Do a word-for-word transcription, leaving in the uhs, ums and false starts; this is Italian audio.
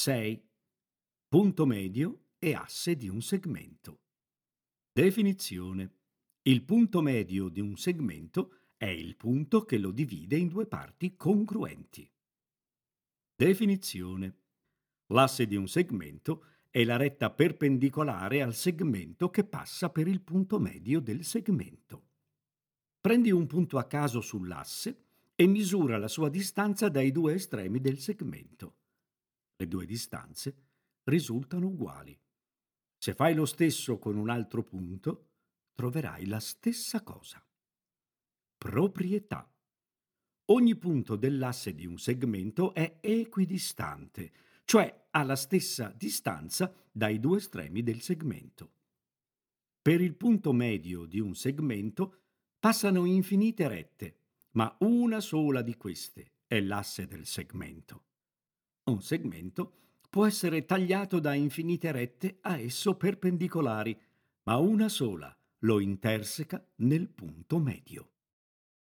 sei. Punto medio e asse di un segmento. Definizione. Il punto medio di un segmento è il punto che lo divide in due parti congruenti. Definizione. L'asse di un segmento è la retta perpendicolare al segmento che passa per il punto medio del segmento. Prendi un punto a caso sull'asse e misura la sua distanza dai due estremi del segmento. Le due distanze risultano uguali. Se fai lo stesso con un altro punto, troverai la stessa cosa. Proprietà. Ogni punto dell'asse di un segmento è equidistante, cioè ha la stessa distanza dai due estremi del segmento. Per il punto medio di un segmento passano infinite rette, ma una sola di queste è l'asse del segmento. Un segmento può essere tagliato da infinite rette a esso perpendicolari, ma una sola lo interseca nel punto medio.